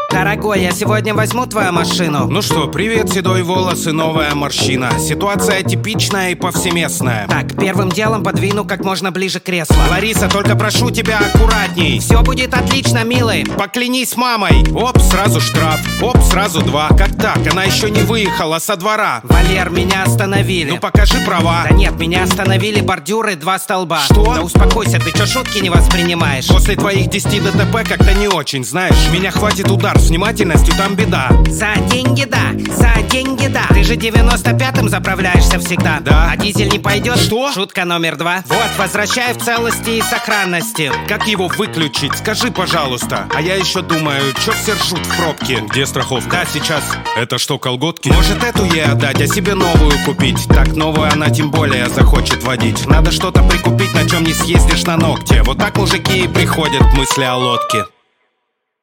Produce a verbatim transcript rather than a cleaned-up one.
Дорогой, я сегодня возьму твою машину. Ну что, привет, седой волос и новая морщина. Ситуация типичная и повсеместная. Так, первым делом подвину как можно ближе кресло. Лариса, только прошу тебя аккуратней. Все будет отлично, милый. Поклянись мамой. Оп, сразу штраф. Оп, сразу два. Как так? Она еще не выехала со двора. Валер, меня остановили. Ну покажи права. Да нет, меня остановили бордюры, два столба. Что? Да успокойся, ты что, шутки не воспринимаешь? После твоих десяти ДТП как-то не очень, знаешь. Меня хватит удар, с внимательностью там беда. За деньги да, за деньги да. Ты же девяносто пятым заправляешься всегда. Да. А дизель не пойдет? Что? Шутка номер два. Вот, возвращай в целости и сохранности. Как его выключить? Скажи, пожалуйста. А я еще думаю, чё все ржут в пробке? Где страховка? Да, сейчас. Это что, колготки? Может, эту ей отдать, а себе новую купить? Так новую она тем более захочет водить. Надо что-то прикупить, на чем не съездишь на ногте. Вот так мужики и приходят к мысли о лодке.